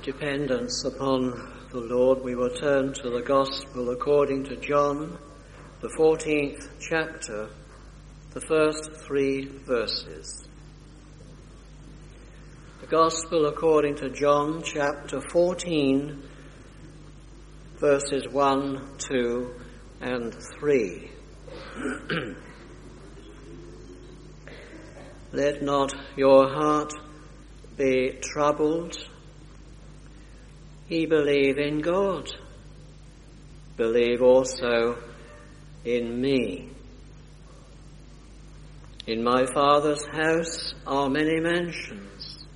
dependence upon the Lord, we will turn to the Gospel according to John, the 14th chapter, the first 3 verses. The Gospel according to John, chapter 14, verses 1, 2, and 3. Let not your heart be troubled. Ye believe in God. Believe also in me. In my Father's house are many mansions.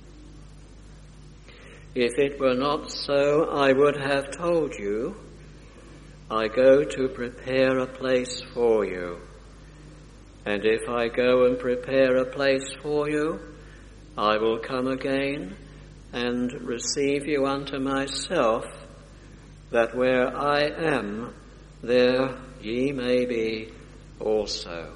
If it were not so, I would have told you. I go to prepare a place for you. And if I go and prepare a place for you, I will come again and receive you unto myself, that where I am, there ye may be also.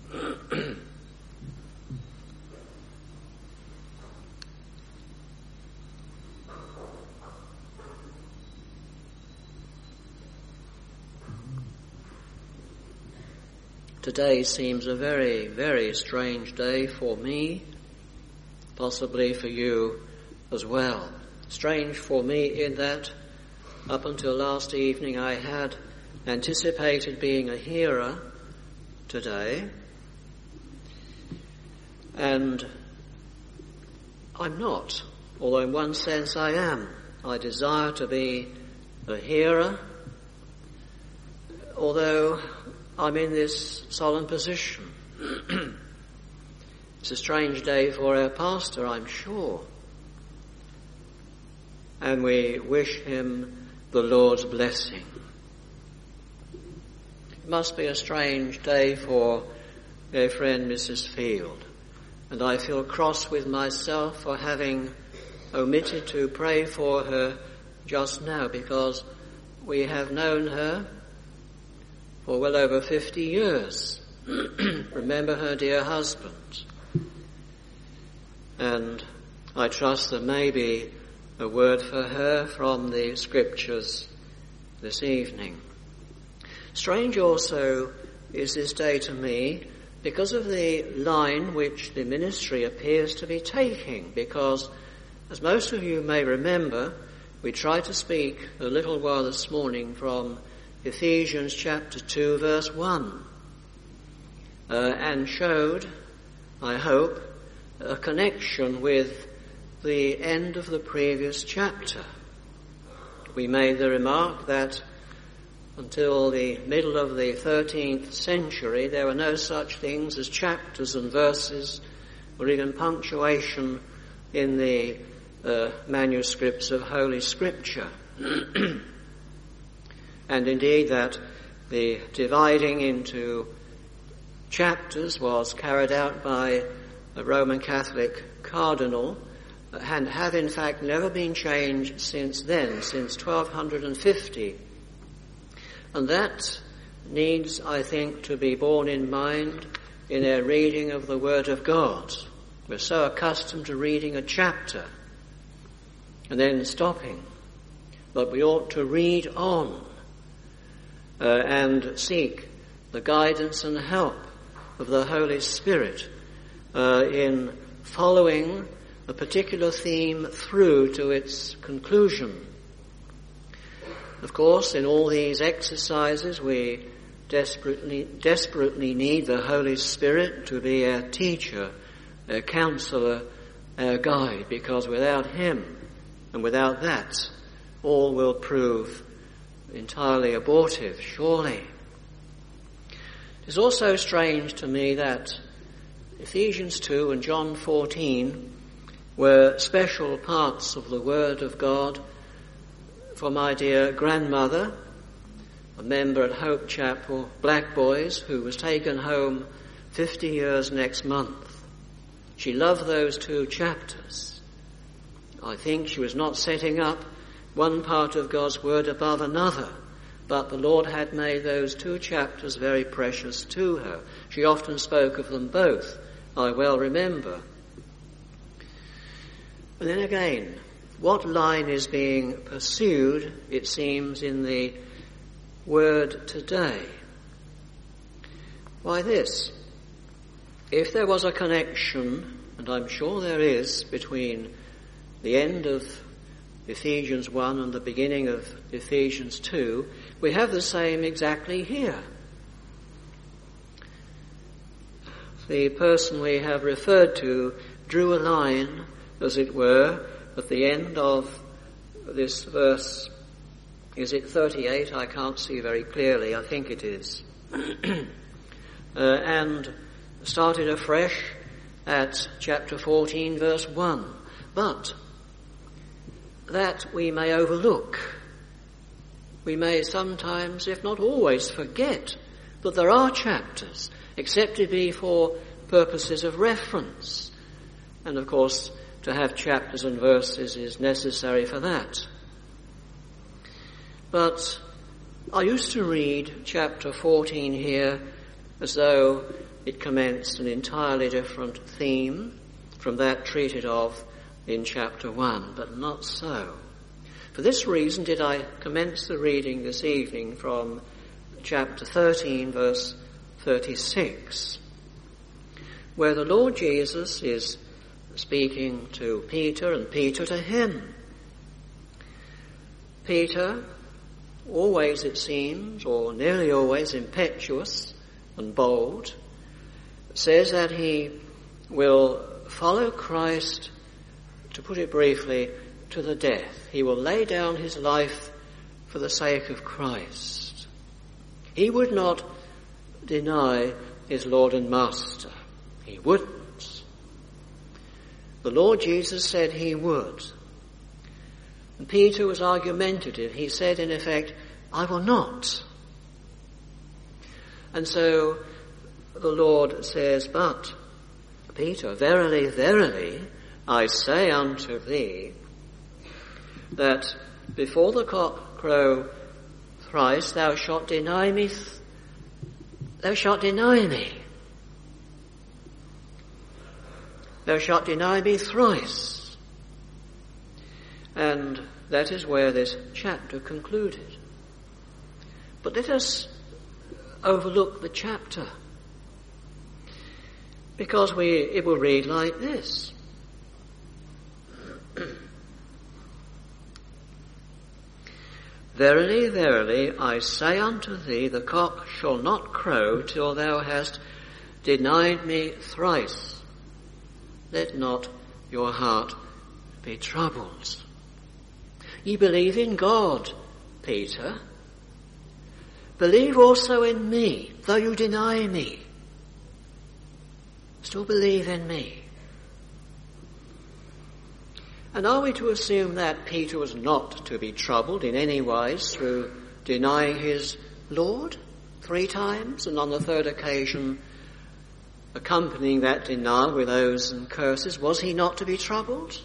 Today seems a very, very strange day for me, possibly for you as well. Strange for me in that up until last evening I had anticipated being a hearer today, and I'm not, although in one sense I am. I desire to be a hearer, although I'm in this solemn position. It's a strange day for our pastor, I'm sure. And we wish him the Lord's blessing. It must be a strange day for our friend Mrs. Field. And I feel cross with myself for having omitted to pray for her just now, because we have known her for well over 50 years. Remember her dear husband. And I trust there may be a word for her from the scriptures this evening. Strange also is this day to me because of the line which the ministry appears to be taking, because, as most of you may remember, we tried to speak a little while this morning from Ephesians chapter 2 verse 1 and showed, I hope, a connection with the end of the previous chapter. We made the remark that until the middle of the 13th century there were no such things as chapters and verses or even punctuation in the manuscripts of Holy Scripture. And indeed that the dividing into chapters was carried out by a Roman Catholic cardinal, and have in fact never been changed since then, since 1250. And that needs, I think, to be borne in mind in our reading of the Word of God. We're so accustomed to reading a chapter and then stopping, but we ought to read on and seek the guidance and help of the Holy Spirit in following a particular theme through to its conclusion. Of course, in all these exercises we desperately need the Holy Spirit to be our teacher, our counselor, our guide, because without him and without that, all will prove entirely abortive, surely. It is also strange to me that Ephesians 2 and John 14 were special parts of the Word of God for my dear grandmother, a member at Hope Chapel, Black Boys, who was taken home 50 years next month. She loved those 2 chapters. I think she was not setting up one part of God's Word above another, but the Lord had made those 2 chapters very precious to her. She often spoke of them both, I well remember. But then again, what line is being pursued, it seems, in the word today? Why this. If there was a connection, and I'm sure there is, between the end of Ephesians 1 and the beginning of Ephesians 2, we have the same exactly here. The person we have referred to drew a line, as it were, at the end of this verse. Is it 38? I can't see very clearly. I think it is. And started afresh at chapter 14, verse 1. But that we may overlook. We may sometimes, if not always, forget that there are chapters, except to be for purposes of reference. And of course, to have chapters and verses is necessary for that. But I used to read chapter 14 here as though it commenced an entirely different theme from that treated of in chapter 1, but not so. For this reason did I commence the reading this evening from chapter 13, verse 36, where the Lord Jesus is speaking to Peter and Peter to him. Peter, always it seems, or nearly always impetuous and bold, says that he will follow Christ, to put it briefly, to the death. He will lay down his life for the sake of Christ. He would not deny his Lord and Master. He wouldn't. The Lord Jesus said he would. And Peter was argumentative. He said, in effect, I will not. And so the Lord says, but, Peter, verily, verily, I say unto thee, that before the cock crow thrice thou shalt deny me. Thou shalt deny me. Thou shalt deny me thrice. And that is where this chapter concluded. But let us overlook the chapter, because it will read like this. Verily, verily, I say unto thee, the cock shall not crow till thou hast denied me thrice. Let not your heart be troubled. Ye believe in God, Peter. Believe also in me, though you deny me. Still believe in me. And are we to assume that Peter was not to be troubled in any wise through denying his Lord 3 times, and on the 3rd occasion accompanying that denial with oaths and curses? Was he not to be troubled?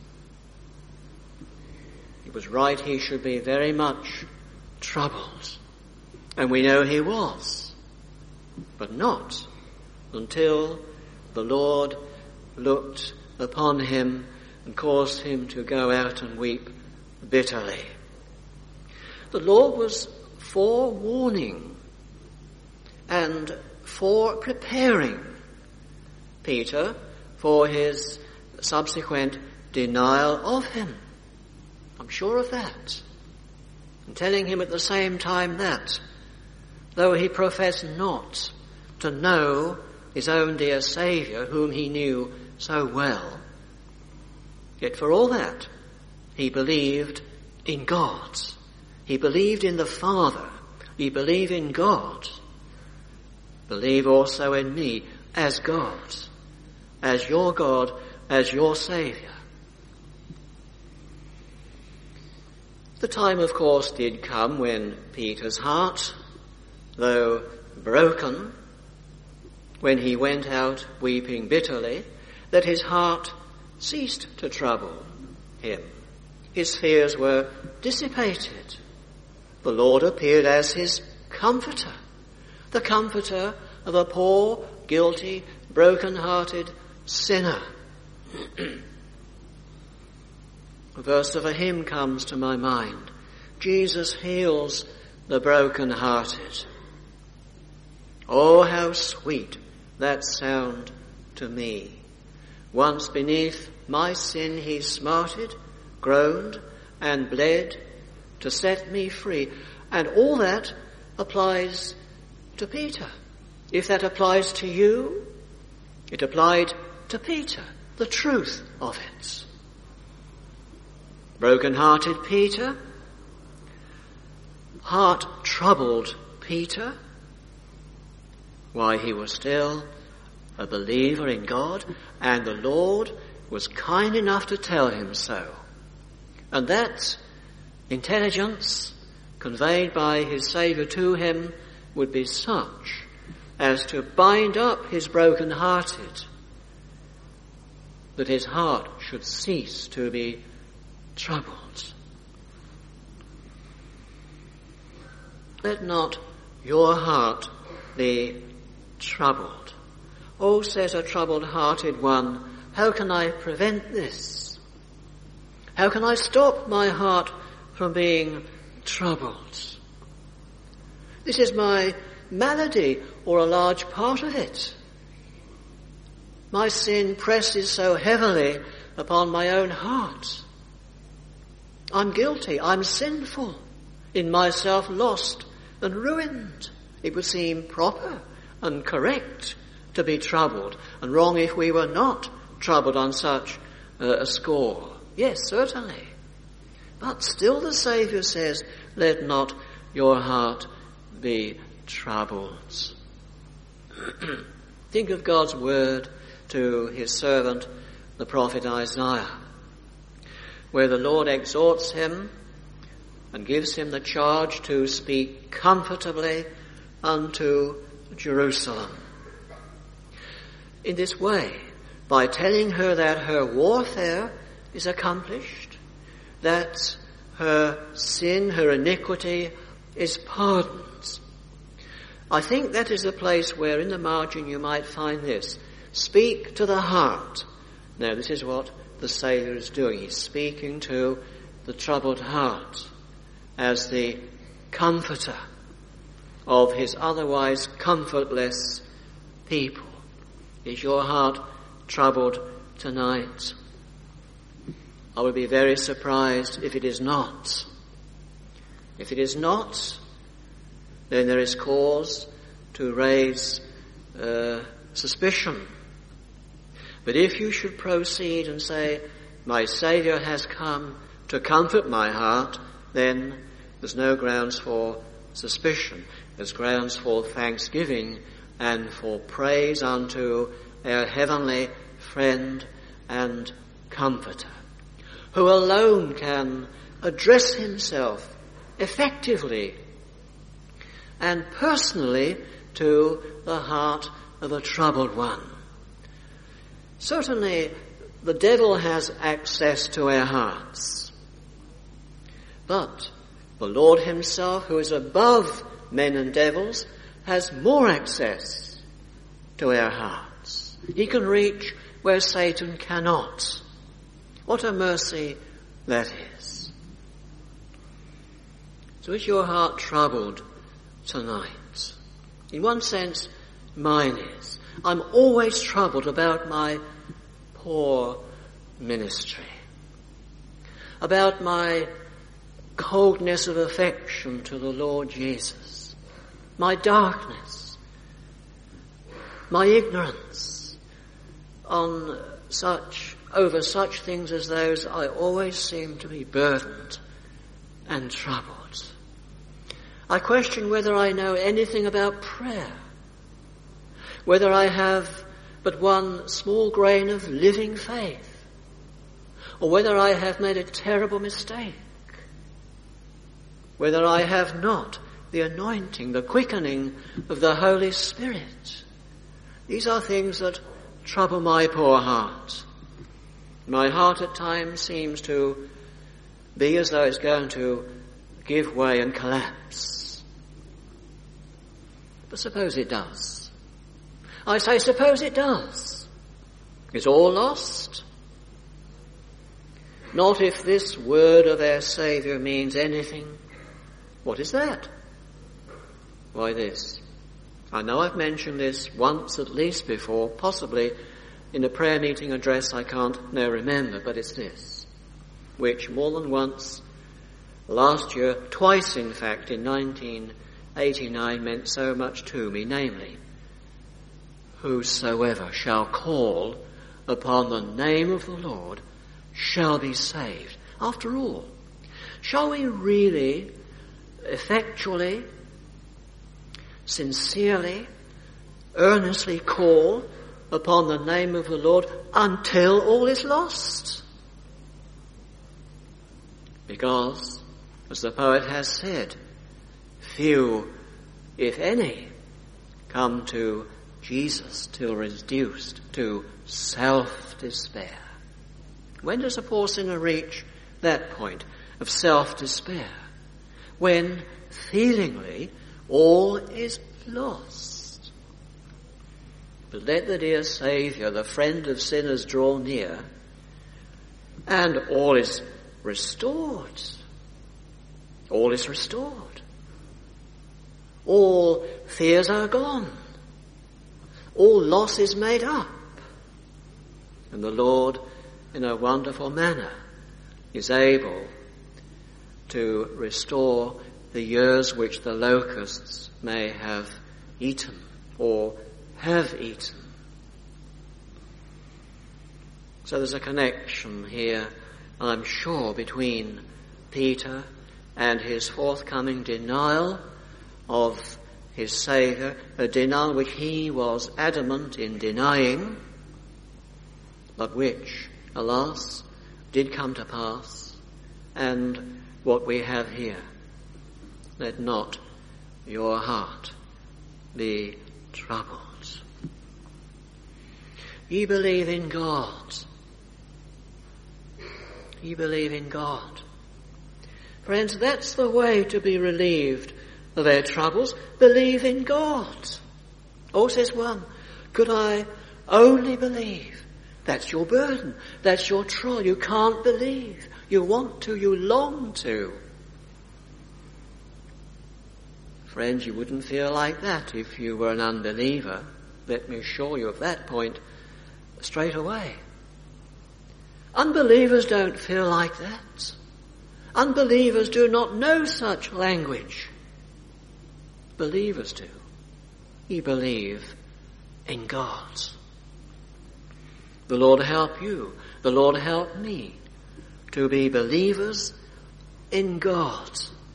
It was right he should be very much troubled. And we know he was. But not until the Lord looked upon him and caused him to go out and weep bitterly. The Lord was forewarning and for preparing Peter for his subsequent denial of him. I'm sure of that. And telling him at the same time that, though he professed not to know his own dear Saviour, whom he knew so well, yet for all that, he believed in God. He believed in the Father. He believed in God. Believe also in me as God, as your Saviour. The time, of course, did come when Peter's heart, though broken, when he went out weeping bitterly, that his heart ceased to trouble him. His fears were dissipated. The Lord appeared as his comforter, the comforter of a poor, guilty, broken-hearted sinner. A verse of a hymn comes to my mind. Jesus heals the broken-hearted. Oh, how sweet that sound to me. Once beneath my sin he smarted, groaned, and bled to set me free. And all that applies to Peter. If that applies to you, it applied to Peter, the truth of it. Broken-hearted Peter, heart-troubled Peter, why, he was still a believer in God, and the Lord was kind enough to tell him so. And that intelligence conveyed by his Saviour to him would be such as to bind up his broken-hearted, that his heart should cease to be troubled. Let not your heart be troubled. Oh, says a troubled-hearted one, how can I prevent this? How can I stop my heart from being troubled? This is my malady, or a large part of it. My sin presses so heavily upon my own heart. I'm guilty, I'm sinful, in myself lost and ruined. It would seem proper and correct to be troubled, and wrong if we were not troubled on such a score. Yes, certainly. But still the Saviour says, let not your heart be troubled. Think of God's word to his servant, the prophet Isaiah, where the Lord exhorts him and gives him the charge to speak comfortably unto Jerusalem. In this way, by telling her that her warfare is accomplished, that her sin, her iniquity is pardoned. I think that is a place where in the margin you might find this. Speak to the heart. Now, this is what the Saviour is doing. He's speaking to the troubled heart as the comforter of his otherwise comfortless people. Is your heart troubled tonight? I would be very surprised if it is not. If it is not, then there is cause to raise suspicion. But if you should proceed and say, my Saviour has come to comfort my heart, then there's no grounds for suspicion. There's grounds for thanksgiving and for praise unto our heavenly friend and comforter, who alone can address himself effectively and personally to the heart of a troubled one. Certainly, the devil has access to our hearts. But the Lord himself, who is above men and devils, has more access to our hearts. He can reach where Satan cannot. What a mercy that is. So is your heart troubled tonight? In one sense, mine is. I'm always troubled about my poor ministry, about my coldness of affection to the Lord Jesus, my darkness, my ignorance over such things as those. I always seem to be burdened and troubled. I question whether I know anything about prayer, whether I have but one small grain of living faith, or whether I have made a terrible mistake, whether I have not the anointing, the quickening of the Holy Spirit. These are things that trouble my poor heart. My heart at times seems to be as though it's going to give way and collapse. But suppose it does. I say, suppose it does. Is all lost? Not if this word of their Saviour means anything. What is that? Why, this. I know I've mentioned this once at least before, possibly in a prayer meeting address I can't now remember, but it's this, which more than once, last year, twice in fact, in 1989 meant so much to me, namely, whosoever shall call upon the name of the Lord shall be saved. After all, shall we really, effectually, sincerely, earnestly call upon the name of the Lord until all is lost? Because, as the poet has said, few, if any, come to Jesus till reduced to self-despair. When does a poor sinner reach that point of self-despair? When, feelingly, all is lost. But let the dear Saviour, the friend of sinners, draw near, and all is restored. All is restored. All fears are gone. All loss is made up. And the Lord, in a wonderful manner, is able to restore the years which the locusts may have eaten or have eaten. So there's a connection here, I'm sure, between Peter and his forthcoming denial of his Saviour, a denial which he was adamant in denying, but which, alas, did come to pass, and what we have here. Let not your heart be troubled. Ye believe in God. Ye believe in God. Friends, that's the way to be relieved of our troubles. Believe in God. Oh, says one, could I only believe? That's your burden. That's your trial. You can't believe. You want to. You long to. Friends, you wouldn't feel like that if you were an unbeliever. Let me assure you of that point straight away. Unbelievers don't feel like that. Unbelievers do not know such language. Believers do. Ye believe in God. The Lord help you. The Lord help me to be believers in God.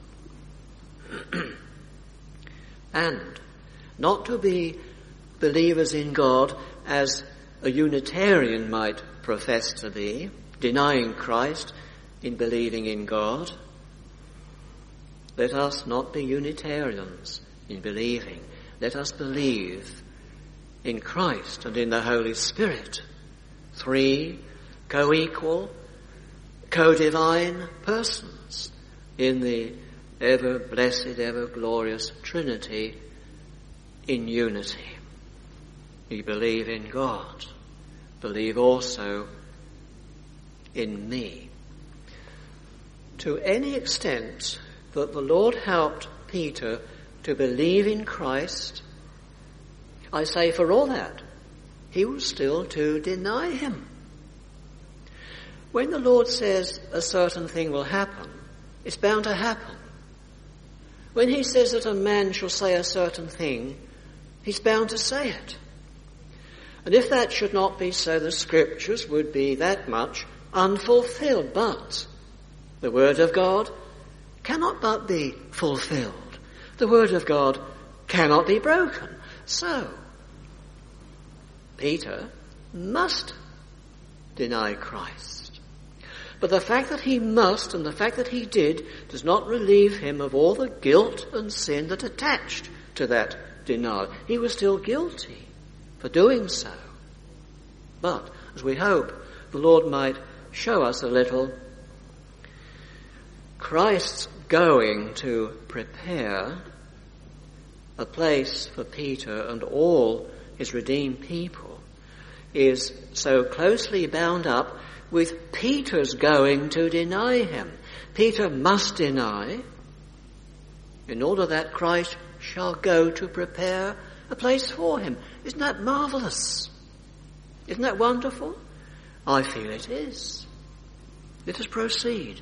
And not to be believers in God as a Unitarian might profess to be, denying Christ in believing in God. Let us not be Unitarians in believing. Let us believe in Christ and in the Holy Spirit. Three co-equal, co-divine persons in the ever-blessed, ever-glorious Trinity in unity. You believe in God. Believe also in me. To any extent that the Lord helped Peter to believe in Christ, I say for all that, he was still to deny him. When the Lord says a certain thing will happen, it's bound to happen. When he says that a man shall say a certain thing, he's bound to say it. And if that should not be so, the Scriptures would be that much unfulfilled. But the Word of God cannot but be fulfilled. The Word of God cannot be broken. So, Peter must deny Christ. But the fact that he must and the fact that he did does not relieve him of all the guilt and sin that attached to that denial. He was still guilty for doing so. But, as we hope, the Lord might show us a little, Christ's going to prepare a place for Peter and all his redeemed people is so closely bound up with Peter's going to deny him. Peter must deny in order that Christ shall go to prepare a place for him. Isn't that marvelous? Isn't that wonderful? I feel it is. Let us proceed.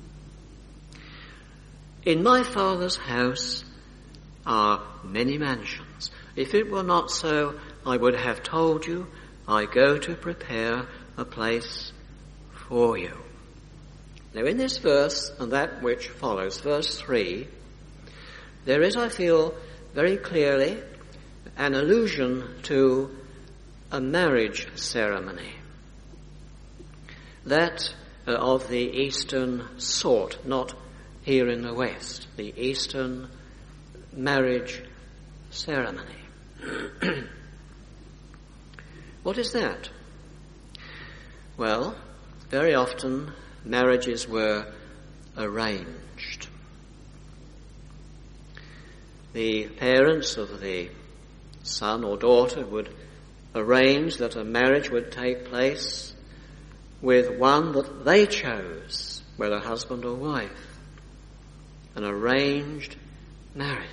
In my Father's house are many mansions. If it were not so, I would have told you, I go to prepare a place for you. Now in this verse and that which follows, verse 3, there is, I feel, very clearly an allusion to a marriage ceremony. That of the Eastern sort, not here in the West, the Eastern marriage ceremony. What is that? Well, very often marriages were arranged. The parents of the son or daughter would arrange that a marriage would take place with one that they chose, whether husband or wife. An arranged marriage.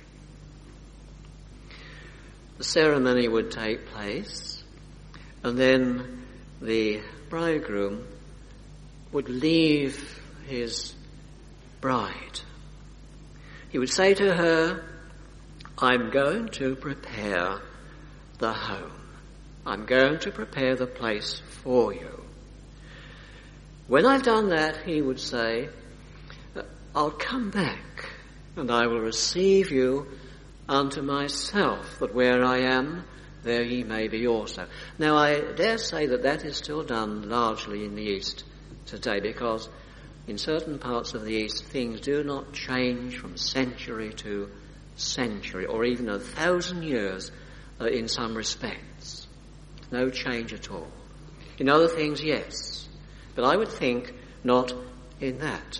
The ceremony would take place, and then the bridegroom would leave his bride. He would say to her, I'm going to prepare the home. I'm going to prepare the place for you. When I've done that, he would say, I'll come back and I will receive you unto myself, that where I am, there ye may be also. Now, I dare say that that is still done largely in the East today, because in certain parts of the East, things do not change from century to century, or even 1,000 years in some respects. No change at all. In other things, yes. But I would think not in that.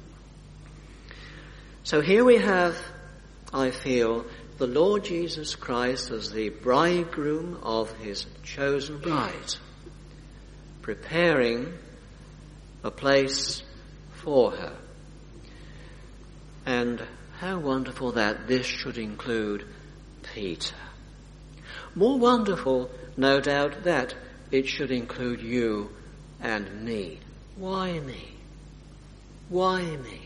So here we have, I feel, the Lord Jesus Christ as the bridegroom of his chosen bride, preparing a place for her. And how wonderful that this should include Peter. More wonderful, no doubt, that it should include you and me. Why me? Why me?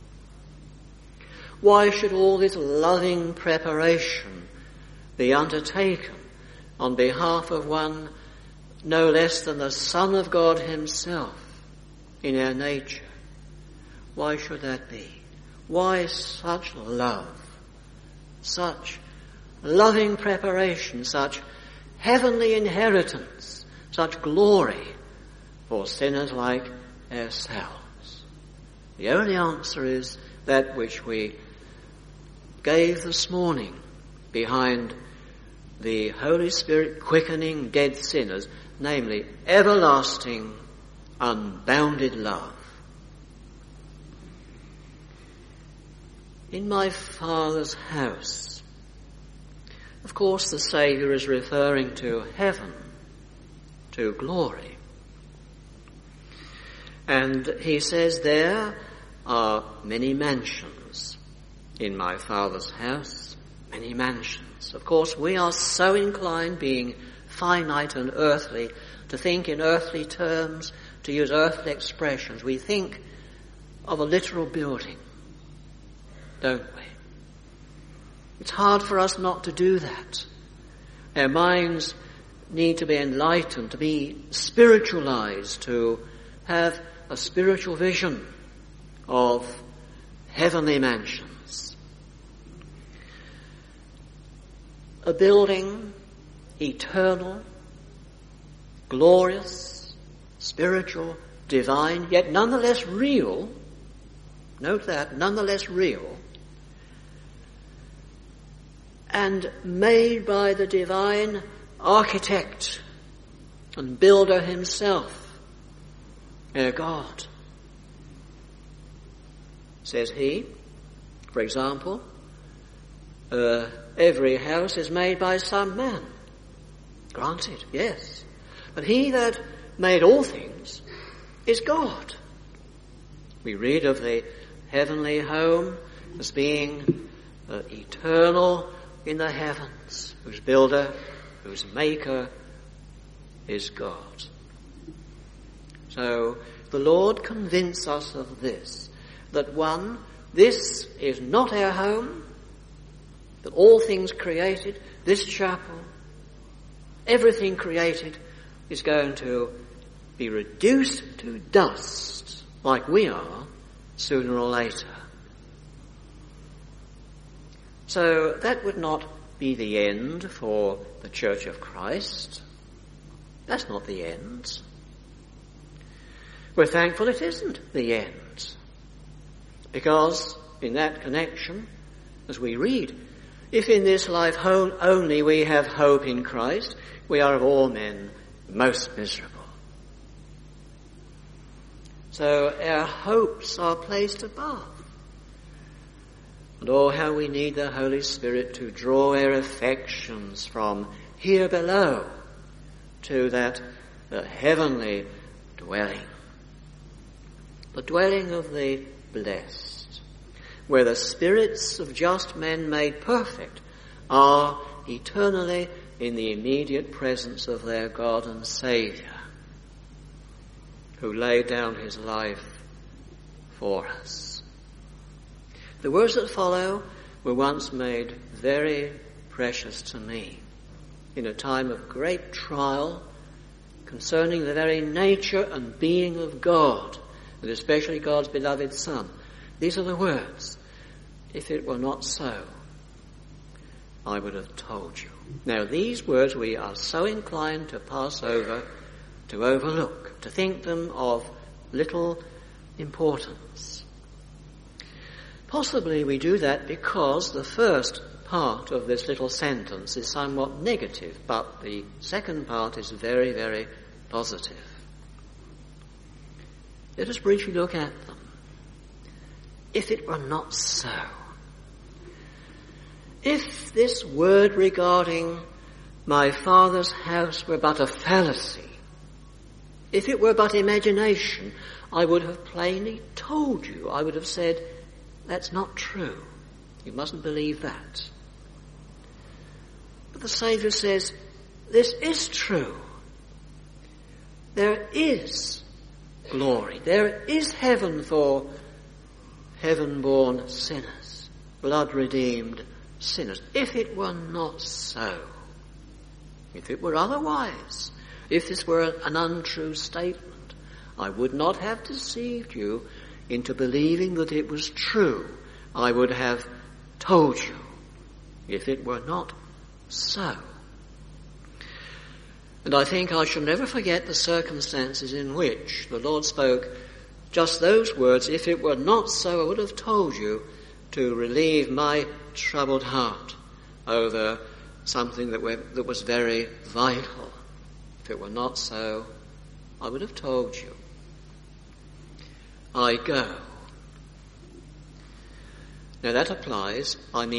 Why should all this loving preparation be undertaken on behalf of one no less than the Son of God himself in our nature? Why should that be? Why such love, such loving preparation, such heavenly inheritance, such glory for sinners like ourselves? The only answer is that which we gave this morning behind the Holy Spirit quickening dead sinners, namely everlasting, unbounded love. In my Father's house. Of course, the Saviour is referring to heaven, to glory. And he says there are many mansions in my Father's house, many mansions. Of course, we are so inclined, being finite and earthly, to think in earthly terms, to use earthly expressions. We think of a literal building, don't we? It's hard for us not to do that. Our minds need to be enlightened, to be spiritualized, to have a spiritual vision of heavenly mansions. A building, eternal, glorious, spiritual, divine, yet nonetheless real. Note that, nonetheless real. And made by the divine architect and builder himself, our God. Says he, for example, every house is made by some man. Granted, yes. But he that made all things is God. We read of the heavenly home as being eternal in the heavens, whose builder, whose maker is God. So the Lord convinces us of this, that one, this is not our home, that all things created, this chapel, everything created is going to be reduced to dust like we are sooner or later. So that would not be the end for the Church of Christ. That's not the end. We're thankful it isn't the end. Because in that connection, as we read, if in this life only we have hope in Christ, we are of all men most miserable. So our hopes are placed above. And oh, how we need the Holy Spirit to draw our affections from here below to that heavenly dwelling. The dwelling of the blessed, where the spirits of just men made perfect are eternally in the immediate presence of their God and Saviour, who laid down his life for us. The words that follow were once made very precious to me in a time of great trial concerning the very nature and being of God, and especially God's beloved Son. These are the words. If it were not so, I would have told you. Now these words we are so inclined to pass over, to overlook, to think them of little importance. Possibly we do that because the first part of this little sentence is somewhat negative, but the second part is very, very positive. Let us briefly look at them. If it were not so, if this word regarding my Father's house were but a fallacy, if it were but imagination, I would have plainly told you. I would have said, that's not true. You mustn't believe that. But the Saviour says, this is true. There is glory. There is heaven for heaven-born sinners, blood-redeemed sinners. If it were not so, if it were otherwise, if this were an untrue statement, I would not have deceived you into believing that it was true. I would have told you, if it were not so. And I think I shall never forget the circumstances in which the Lord spoke just those words, if it were not so, I would have told you, to relieve my troubled heart over something that was very vital. If it were not so, I would have told you. I go. Now that applies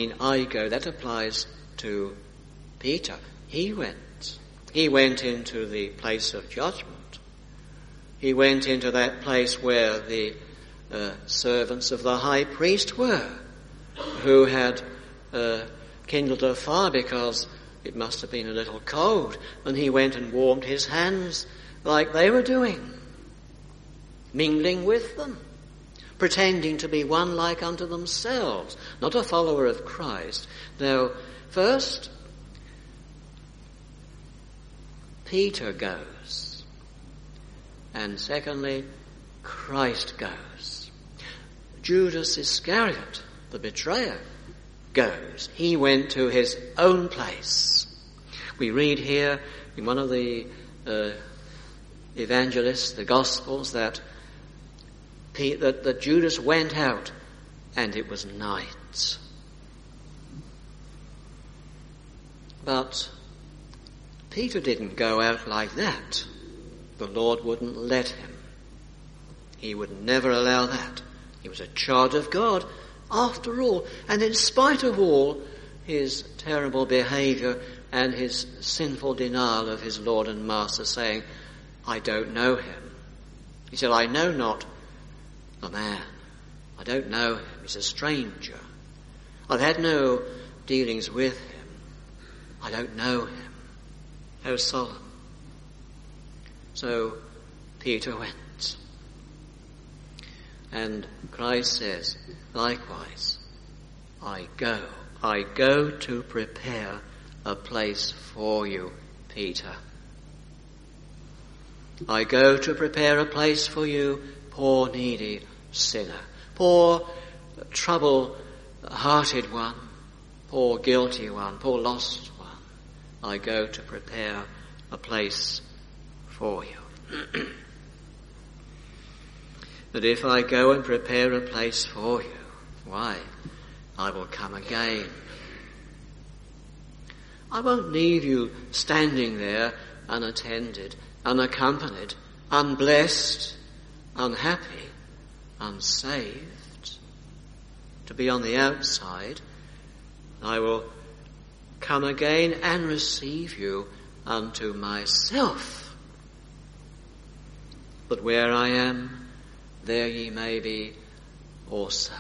to Peter. He went into the place of judgment. He went into that place where the servants of the high priest were, who had kindled a fire because it must have been a little cold, and he went and warmed his hands like they were doing, mingling with them, pretending to be one like unto themselves, not a follower of Christ. Now, first, Peter goes, and secondly, Christ goes. Judas Iscariot, the betrayer, goes. He went to his own place. We read here in one of the evangelists, the Gospels, that Judas went out and it was night. But Peter didn't go out like that. The Lord wouldn't let him. He would never allow that. He was a child of God after all, and in spite of all his terrible behaviour and his sinful denial of his Lord and Master, saying, I don't know him. He said, I know not the man. I don't know him. He's a stranger. I've had no dealings with him. I don't know him. How solemn. So Peter went. And Christ says, likewise, I go to prepare a place for you, Peter. I go to prepare a place for you, poor needy sinner, poor trouble-hearted one, poor guilty one, poor lost one. I go to prepare a place for you. But if I go and prepare a place for you, why? I will come again. I won't leave you standing there unattended, unaccompanied, unblessed, unhappy, unsaved, to be on the outside. I will come again and receive you unto myself. But where I am, there ye may be also.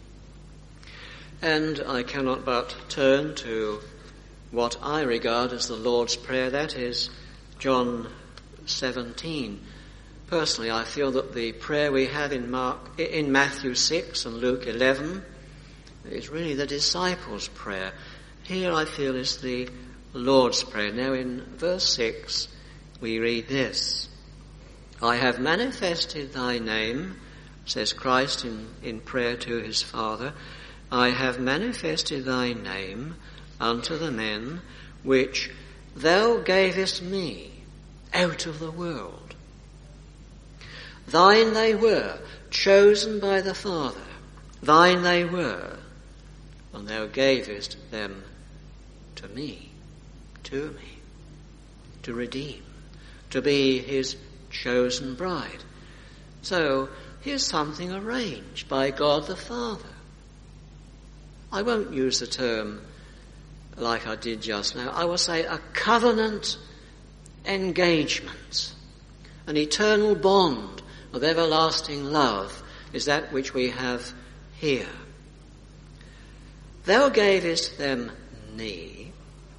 And I cannot but turn to what I regard as the Lord's Prayer, that is John 17. Personally, I feel that the prayer we have in Matthew 6 and Luke 11 is really the disciples' prayer. Here I feel is the Lord's Prayer. Now in verse 6 we read this: I have manifested thy name, says Christ in prayer to his Father, I have manifested thy name unto the men which thou gavest me out of the world. Thine they were, chosen by the Father. Thine they were, and thou gavest them to me, to redeem, to be his chosen bride. So here's something arranged by God the Father. I won't use the term like I did just now. I will say a covenant engagement, an eternal bond of everlasting love is that which we have here. Thou gavest them me,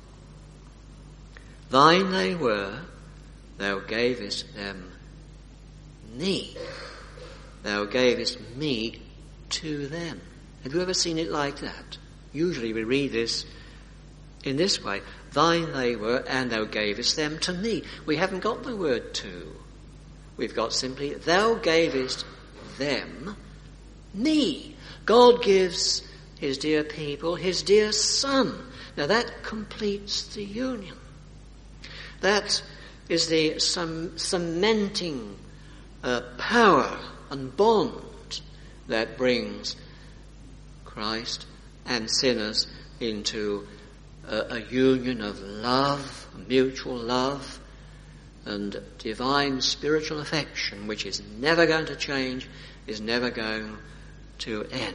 thine they were, thou gavest them me, thou gavest me to them. Have you ever seen it like that? Usually we read this in this way: thine they were, and thou gavest them to me. We haven't got the word to. We've got simply, thou gavest them me. God gives his dear people his dear Son. Now that completes the union. That is the cementing power and bond that brings Christ and sinners into a union of love, mutual love, and divine spiritual affection, which is never going to change, is never going to end.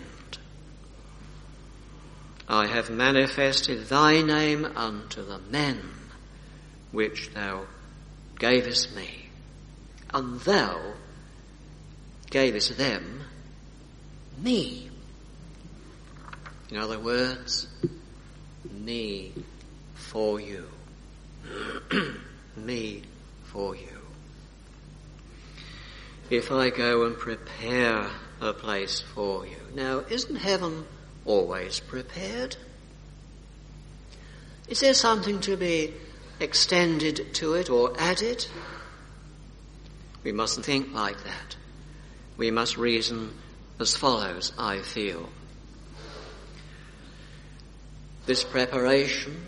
I have manifested thy name unto the men which thou gavest me, and thou gavest them me. In other words, me for you. Me for you. If I go and prepare a place for you. Now, isn't heaven always prepared? Is there something to be extended to it or added? We mustn't think like that. We must reason as follows, I feel. This preparation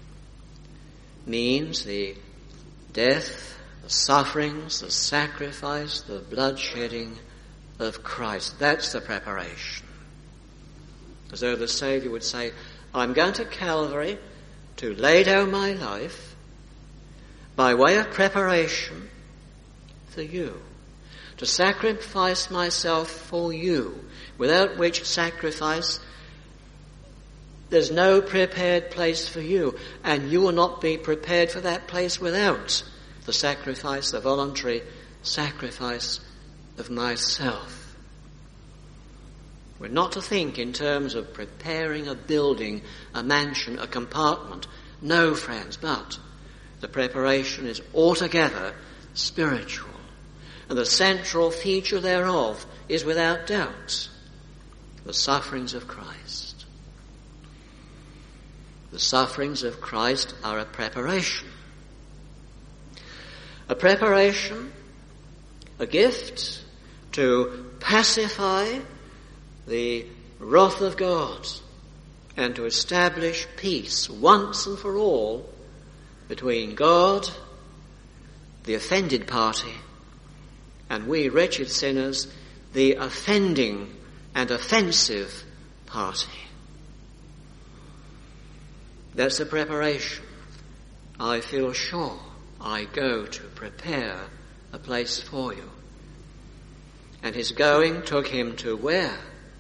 means the death, the sufferings, the sacrifice, the bloodshedding of Christ. That's the preparation. As though the Saviour would say, I'm going to Calvary to lay down my life by way of preparation for you, to sacrifice myself for you, without which sacrifice there's no prepared place for you, and you will not be prepared for that place without the sacrifice, the voluntary sacrifice of myself. We're not to think in terms of preparing a building, a mansion, a compartment. No, friends, but the preparation is altogether spiritual. And the central feature thereof is without doubt the sufferings of Christ. The sufferings of Christ are a preparation. A preparation, a gift to pacify the wrath of God and to establish peace once and for all between God, the offended party, and we wretched sinners, the offending and offensive party. That's the preparation. I feel sure I go to prepare a place for you. And his going took him to where?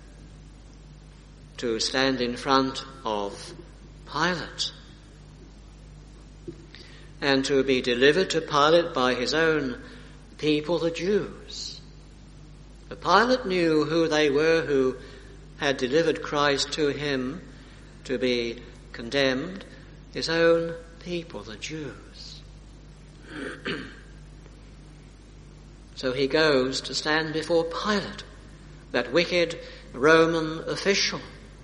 To stand in front of Pilate and to be delivered to Pilate by his own people, the Jews. But Pilate knew who they were who had delivered Christ to him to be condemned, his own people, the Jews. So he goes to stand before Pilate, that wicked Roman official,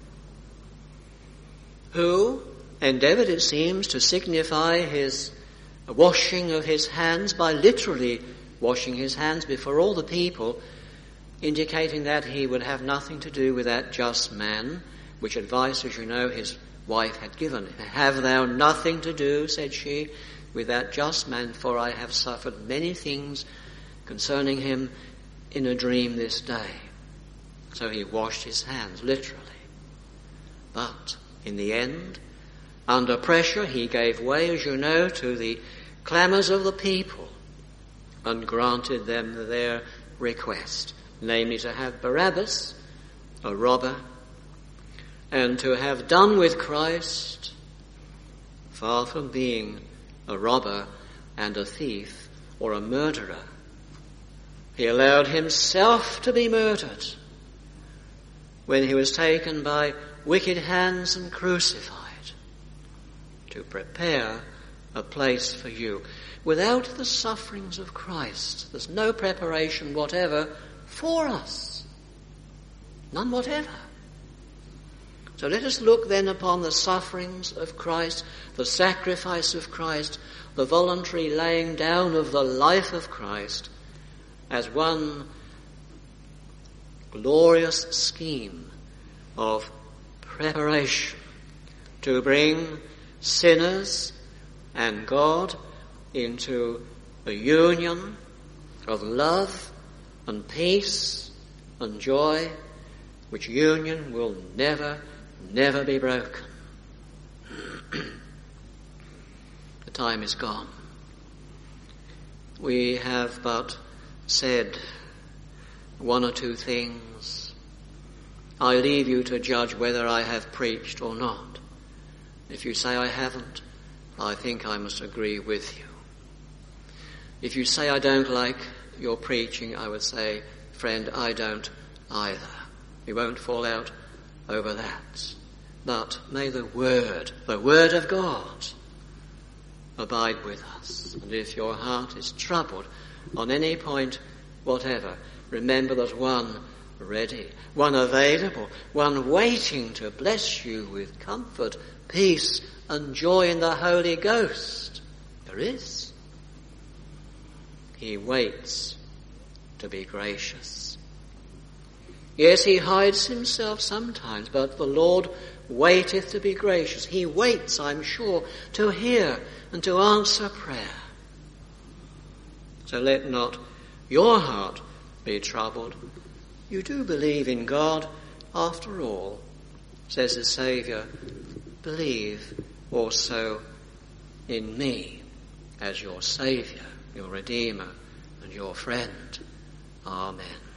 who endeavoured, it seems, to signify his washing of his hands by literally washing his hands before all the people, indicating that he would have nothing to do with that just man, which advice, as you know, his wife had given. Have thou nothing to do, said she, with that just man, for I have suffered many things concerning him in a dream this day. So he washed his hands, literally. But in the end, under pressure, he gave way, as you know, to the clamours of the people and granted them their request, namely to have Barabbas, a robber, and to have done with Christ, far from being a robber and a thief or a murderer. He allowed himself to be murdered when he was taken by wicked hands and crucified to prepare a place for you. Without the sufferings of Christ, there's no preparation whatever for us. None whatever. So let us look then upon the sufferings of Christ, the sacrifice of Christ, the voluntary laying down of the life of Christ as one glorious scheme of preparation to bring sinners and God into a union of love and peace and joy, which union will never be broken. The time is gone. We have but said one or two things. I leave you to judge whether I have preached or not. If you say I haven't, I think I must agree with you. If you say I don't like your preaching, I would say, friend, I don't either. We won't fall out over that. But may the word of God, abide with us. And if your heart is troubled on any point whatever, remember that one ready, one available, one waiting to bless you with comfort, peace and joy in the Holy Ghost. There is. He waits to be gracious. Yes, he hides himself sometimes, but the Lord waiteth to be gracious. He waits, I'm sure, to hear and to answer prayer. So let not your heart be troubled. You do believe in God, after all, says the Saviour. Believe also in me as your Saviour, your Redeemer, and your friend. Amen.